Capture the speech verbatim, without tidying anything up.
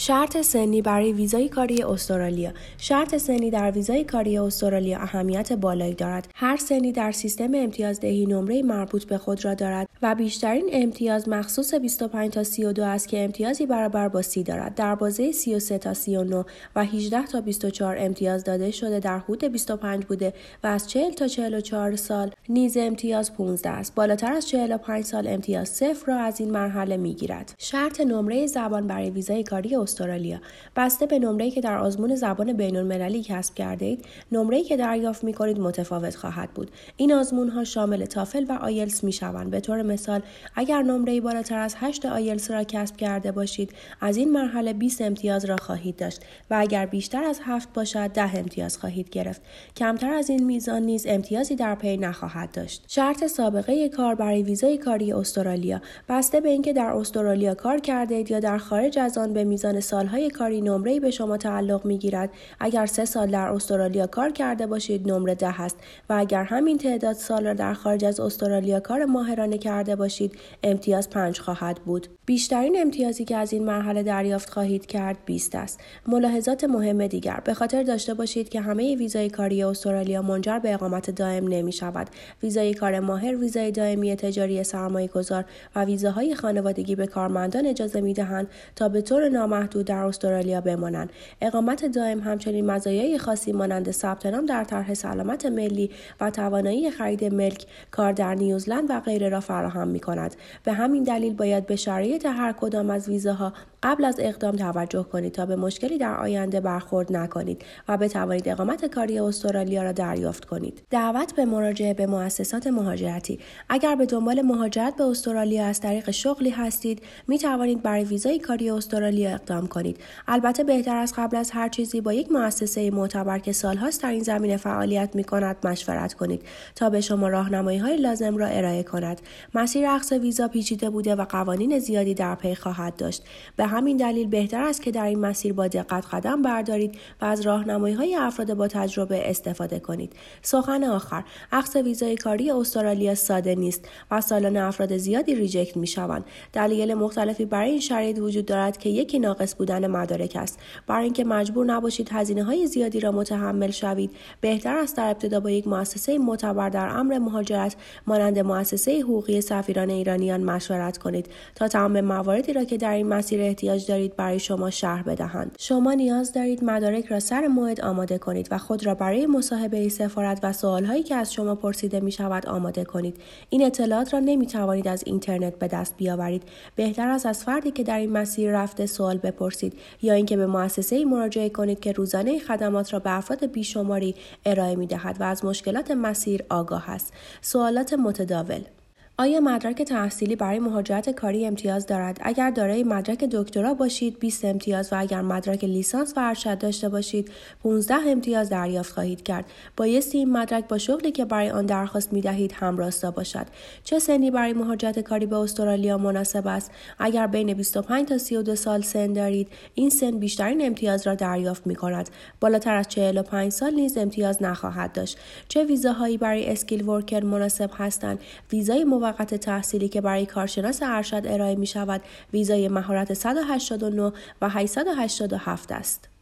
شرط سنی برای ویزای کاری استرالیا. شرط سنی در ویزای کاری استرالیا اهمیت بالایی دارد. هر سنی در سیستم امتیازدهی نمره مربوط به خود را دارد و بیشترین امتیاز مخصوص بیست و پنج تا سی و دو است که امتیازی برابر با سی دارد. در بازه سی و سه تا سی و نه و هجده تا بیست و چهار امتیاز داده شده در حدود بیست و پنج بوده و از چهل تا چهل و چهار سال نیز امتیاز پانزده است. بالاتر از چهل و پنج سال امتیاز صفر را از این مرحله میگیرد. شرط نمره زبان برای ویزای کاری استرالیا. بسته به نمره‌ای که در آزمون زبان بین‌المللی کسب کرده اید، نمره‌ای که دریافت می‌کنید متفاوت خواهد بود. این آزمون‌ها شامل تافل و آیلتس می‌شوند. به طور مثال، اگر نمره‌ای بالاتر از هشت آیلتس را کسب کرده باشید، از این مرحله بیست امتیاز را خواهید داشت و اگر بیشتر از هفت باشد، ده امتیاز خواهید گرفت. کمتر از این میزان نیز امتیازی در پی نخواهد داشت. شرط سابقه کار برای ویزای کاری استرالیا. بسته به اینکه در استرالیا کار کرده اید یا در خارج از آن به میزان سالهای کاری نمره‌ای به شما تعلق می‌گیرد. اگر سه سال در استرالیا کار کرده باشید نمره ده است و اگر همین تعداد سال را در خارج از استرالیا کار ماهرانه کرده باشید امتیاز پنج خواهد بود. بیشترین امتیازی که از این مرحله دریافت خواهید کرد بیست است. ملاحظات مهم دیگر: به خاطر داشته باشید که همه ویزای کاری استرالیا منجر به اقامت دائم نمی‌شود. ویزای کار ماهر، ویزای دائمی تجاری سرمایه‌گذار و ویزاهای خانوادگی به کارمندان اجازه می‌دهند تا به طور نامحدود در استرالیا بمانند. اقامت دائم همچنین مزایای خاصی مانند ثبت نام در طرح سلامت ملی و توانایی خرید ملک، کار در نیوزلند و غیره را فراهم می‌کند. به همین دلیل باید به شرایط هر کدام از ویزاها قبل از اقدام توجه کنید تا به مشکلی در آینده برخورد نکنید و بتوانید اقامت کاری استرالیا را دریافت کنید. دعوت به مراجعه به مؤسسات مهاجرتی. اگر به دنبال مهاجرت به استرالیا از طریق شغلی هستید، می توانید برای ویزای کاری استرالیا اقدام کنید. البته بهتر از قبل از هر چیزی با یک مؤسسه معتبر که سالهاست در این زمینه فعالیت می کند مشورت کنید تا به شما راهنمایی‌های لازم را ارائه کند. مسیر اخذ ویزا پیچیده بوده و قوانین زیادی در پی خواهد داشت. به همین دلیل بهتر است که در این مسیر با دقت قدم بردارید و از راهنمایی‌های افراد با تجربه استفاده کنید. سخن آخر: اخذ ویزای کاری استرالیا ساده نیست و سالانه افراد زیادی ریجکت می‌شوند. دلایل مختلفی برای این شرایط وجود دارد که یکی ناقص بودن مدارک است. برای اینکه مجبور نباشید هزینه‌های زیادی را متحمل شوید، بهتر است در ابتدا با یک مؤسسه معتبر در امر مهاجرت مانند مؤسسه حقوقی سفیران ایرانیان مشورت کنید تا تمام مواردی را که در این مسیر احتیاج دارید برای شما شرح بدهند. شما نیاز دارید مدارک را سر موعد آماده کنید و خود را برای مصاحبه سفارت و سوال‌هایی که از شما پرسیده می‌شود آماده کنید. این اطلاعات را نمی‌توانید از اینترنت به دست بیاورید. بهتر است از فردی که در این مسیر رفته سوال بپرسید یا اینکه به مؤسسه‌ای مراجعه کنید که روزانه خدمات را به افراد بیشماری ارائه می‌دهد و از مشکلات مسیر آگاه است. سوالات متداول: آیا مدرک تحصیلی برای مهاجرت کاری امتیاز دارد؟ اگر دارای مدرک دکترا باشید بیست امتیاز و اگر مدرک لیسانس و ارشد داشته باشید پانزده امتیاز دریافت خواهید کرد. بایستی این مدرک با شغلی که برای آن درخواست می‌دهید همراستا باشد. چه سنی برای مهاجرت کاری به استرالیا مناسب است؟ اگر بین بیست و پنج تا سی و دو سال سن دارید، این سن بیشترین امتیاز را دریافت می‌کند. بالاتر از چهل و پنج سال نیز امتیاز نخواهد داشت. چه ویزاهایی برای اسکیل ورکر مناسب هستند؟ ویزای موقت تحصیلی که برای کارشناس ارشد ارائه می شود ویزای مهارت صد و هشتاد و نه و هشتصد و هشتاد و هفت است.